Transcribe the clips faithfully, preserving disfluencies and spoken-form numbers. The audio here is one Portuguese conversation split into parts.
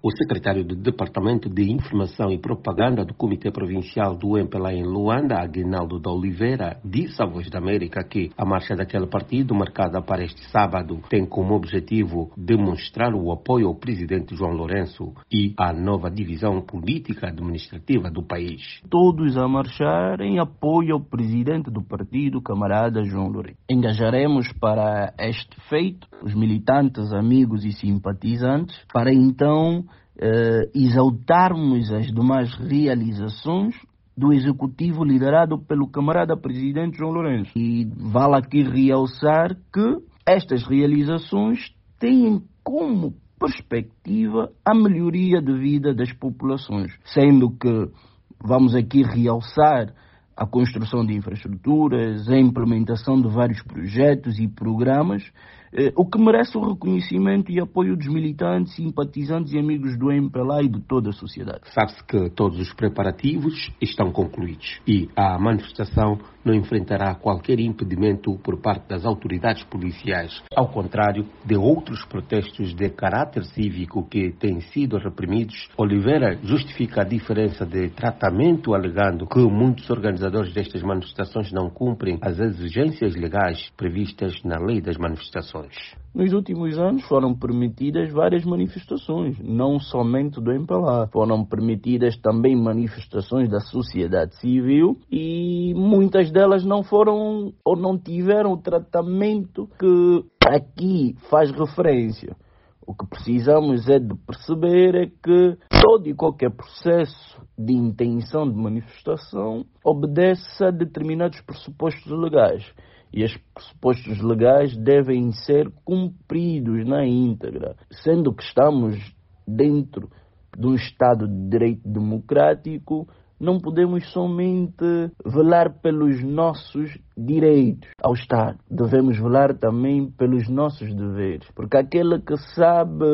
O secretário do Departamento de Informação e Propaganda do Comitê Provincial do M P L A em Luanda, Aguinaldo de Oliveira, disse à Voz da América que a marcha daquele partido, marcada para este sábado, tem como objetivo demonstrar o apoio ao presidente João Lourenço e à nova divisão política administrativa do país. Todos a marchar em apoio ao presidente do partido, camarada João Lourenço. Engajaremos para este feito os militantes, amigos e simpatizantes, para então eh, exaltarmos as demais realizações do executivo liderado pelo camarada presidente João Lourenço. E vale aqui realçar que estas realizações têm como perspectiva a melhoria de vida das populações, sendo que vamos aqui realçar a construção de infraestruturas, a implementação de vários projetos e programas, eh, o que merece o reconhecimento e apoio dos militantes, simpatizantes e amigos do M P L A e de toda a sociedade. Sabe-se que todos os preparativos estão concluídos e a manifestação não enfrentará qualquer impedimento por parte das autoridades policiais, ao contrário de outros protestos de caráter cívico que têm sido reprimidos. Oliveira justifica a diferença de tratamento, alegando que muitos organizadores destas manifestações não cumprem as exigências legais previstas na lei das manifestações. Nos últimos anos foram permitidas várias manifestações, não somente do M P L A. Foram permitidas também manifestações da sociedade civil e muitas delas não foram ou não tiveram o tratamento que aqui faz referência. O que precisamos é de perceber é que todo e qualquer processo de intenção de manifestação obedece a determinados pressupostos legais. E estes pressupostos legais devem ser cumpridos na íntegra, sendo que estamos dentro de um Estado de direito democrático. Não podemos somente velar pelos nossos direitos ao Estado. Devemos velar também pelos nossos deveres. Porque aquele que sabe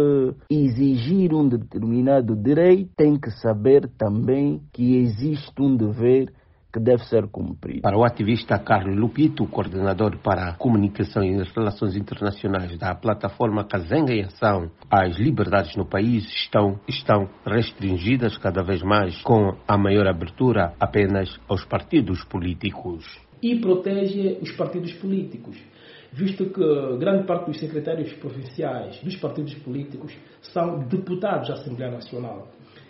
exigir um determinado direito tem que saber também que existe um dever que deve ser cumprido. Para o ativista Carlos Lupito, coordenador para a comunicação e relações internacionais da plataforma Kazenga em Ação, as liberdades no país estão, estão restringidas cada vez mais, com a maior abertura apenas aos partidos políticos. E protege os partidos políticos, visto que grande parte dos secretários provinciais dos partidos políticos são deputados da Assembleia Nacional.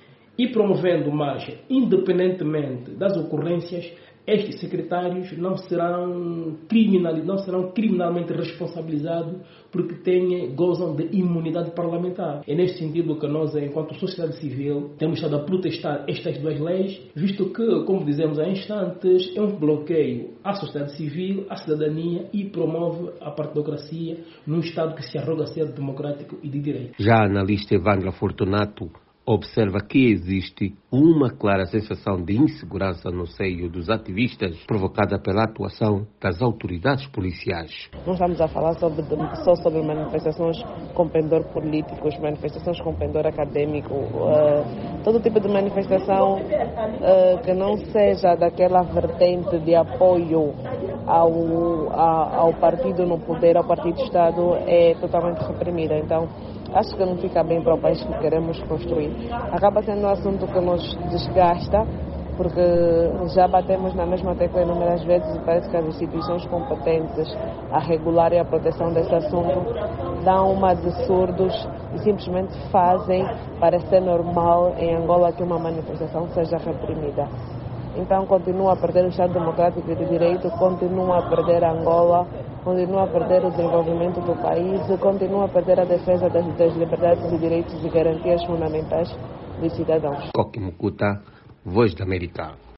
E promovendo marcha, independentemente das ocorrências, estes secretários não serão, criminal, não serão criminalmente responsabilizados porque têm, gozam de imunidade parlamentar. É nesse sentido que nós, enquanto sociedade civil, temos estado a protestar estas duas leis, visto que, como dizemos há instantes, é um bloqueio à sociedade civil, à cidadania e promove a partidocracia num Estado que se arroga ser democrático e de direito. Já a analista Evandra Fortunato observa que existe uma clara sensação de insegurança no seio dos ativistas, provocada pela atuação das autoridades policiais. Não estamos a falar sobre, só sobre manifestações com pendor políticos, manifestações com pendor acadêmico, uh, todo tipo de manifestação uh, que não seja daquela vertente de apoio ao, a, ao partido no poder, ao partido de Estado, é totalmente reprimida. Então, acho que não fica bem para o país que queremos construir. Acaba sendo um assunto que nos desgasta, porque já batemos na mesma tecla inúmeras vezes e parece que as instituições competentes a regular e a proteção desse assunto dão uma de surdos e simplesmente fazem parecer normal em Angola que uma manifestação seja reprimida. Então continua a perder o Estado Democrático e de Direito, continua a perder Angola, continua a perder o desenvolvimento do país, continua a perder a defesa das, das liberdades e direitos e garantias fundamentais dos cidadãos. Coque Mucuta, Voz da América.